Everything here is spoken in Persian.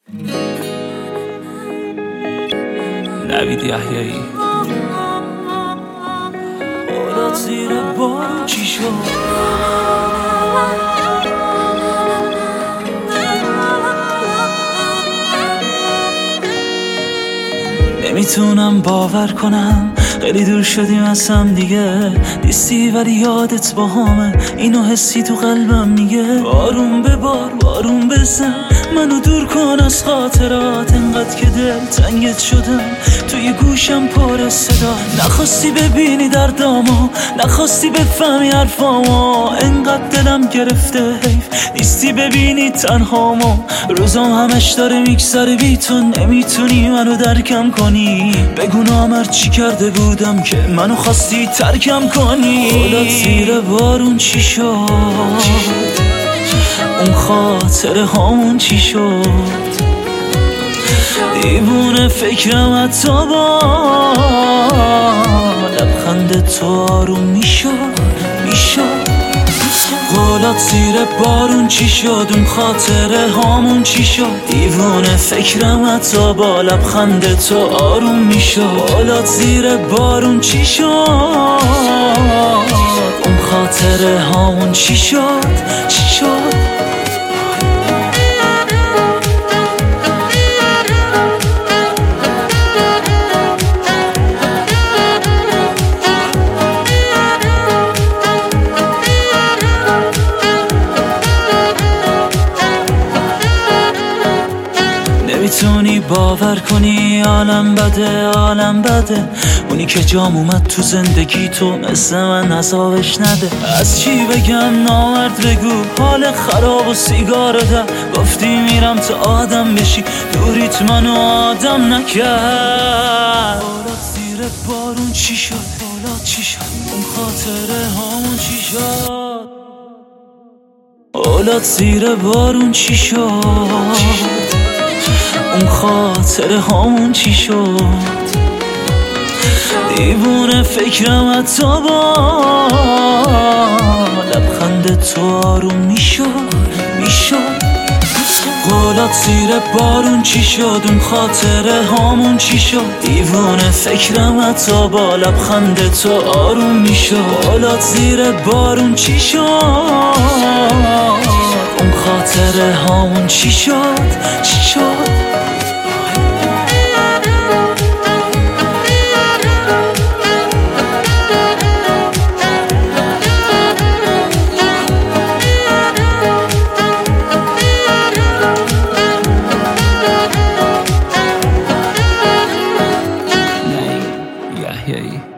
نوید یحیایی اولاد زیر بارون چی شد؟ نمیتونم باور کنم خیلی دور شدیم از هم دیگه، نیستی ولی یادت با همه اینو حسی تو قلبم میگه. بارون به بار بارون بزن منو دور کن از خاطرات، انقدر که دل تنگت شدم توی گوشم پر صدا. نخواستی ببینی دردامو، نخواستی بفهمی حرفامو، انقدر دلم گرفته حیف نیستی ببینی تنهامو. روزام همش داره میگذره بی تو، نمیتونی منو درکم کنی. بگو نامر چی کرده بودم که منو خواستی ترکم کنی. اولاد زیر بارون چی شد؟ اون خاطره هامون چی شد؟ دیوونه فکرم حتی با لبخند تو آروم میشد. اولاد زیر بارون چی شد؟ اون خاطره هامون چی شد؟ دیوونه فکرم حتی با لبخند تو آروم میشد. اولاد زیر بارون چی شد؟ اون خاطره هامون چی شد؟ نمیتونی باور کنی عالم بده، اونی که جام اومد تو زندگی تو مثل من عذابش نده. از چی بگم نامرد بگو، حال خراب و سیگار ده. گفتی میرم تا آدم بشی، دوریت منو آدم نکرد. اولاد زیر بارون چی شد؟ اولاد چی شد؟ اون خاطره هامون چی شد؟ اولاد زیر بارون چی شد؟ اون خاطره هامون چی شد؟ دیوونه فکرم حتی با لبخند تو آروم میشد. اولاد زیر بارون چی شد؟ اون خاطره هامون چی شد؟ دیوونه فکرم حتی با لبخند تو آروم میشد. اولاد زیر بارون چی شد؟ اون خاطره هامون چی شد؟ Yahya.